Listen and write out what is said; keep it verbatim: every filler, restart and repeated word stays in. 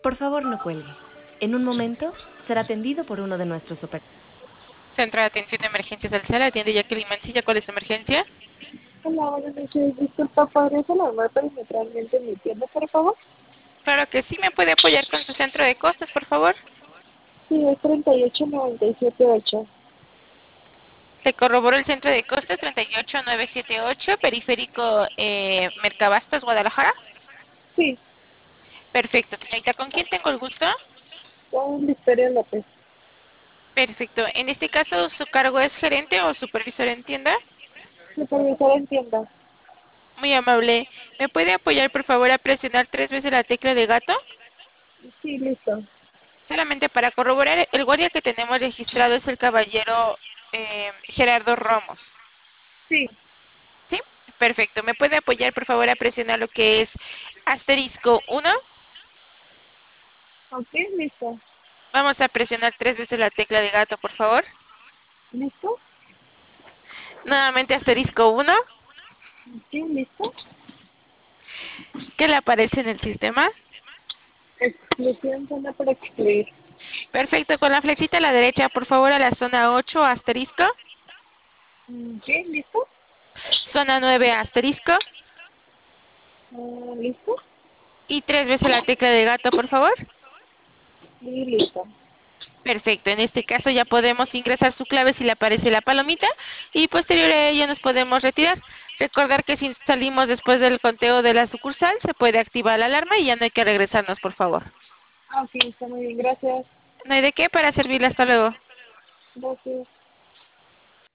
Por favor, no cuelgue. En un momento será atendido por uno de nuestros operadores. Centro de Atención de Emergencias del C E L, atiende Jacqueline Mancilla. ¿Cuál es su emergencia? Hola, buenas noches. Disculpa, ¿podrías alarmar perimetralmente mi tienda, por favor? Claro que sí. ¿Me puede apoyar con su centro de costos, por favor? Sí, es treinta y ocho noventa y siete ocho. Se corroboró el centro de costos treinta y ocho nueve siete ocho, periférico eh, Mercabastos, Guadalajara. Sí, Perfecto, señorita. ¿Con quién tengo el gusto? con Victoria López. Perfecto. En este caso, ¿su cargo es gerente o supervisor en tienda? Supervisora en tienda. Muy amable. ¿Me puede apoyar, por favor, a presionar tres veces la tecla de gato? Sí, listo. Solamente para corroborar, el guardia que tenemos registrado es el caballero eh, Gerardo Ramos. Sí, ¿Sí? Perfecto. ¿Me puede apoyar, por favor, a presionar lo que es asterisco uno? ok, listo. Vamos a presionar tres veces la tecla de gato, por favor. ¿Listo? Nuevamente asterisco uno. Sí, listo. ¿Qué le aparece en el sistema? Exclusión zona para excluir. Perfecto. Con la flechita a la derecha, por favor, a la zona ocho, asterisco. Ok, ¿listo? Zona nueve, asterisco. Ah, ¿listo? Y tres veces la tecla de gato, por favor. Y listo. Perfecto, en este caso ya podemos ingresar su clave si le aparece la palomita y posterior a ello nos podemos retirar. Recordar que si salimos después del conteo de la sucursal se puede activar la alarma y ya no hay que regresarnos, por favor. Ah, ok, está muy bien. Gracias. No hay de qué, para servirle. Hasta luego. Gracias.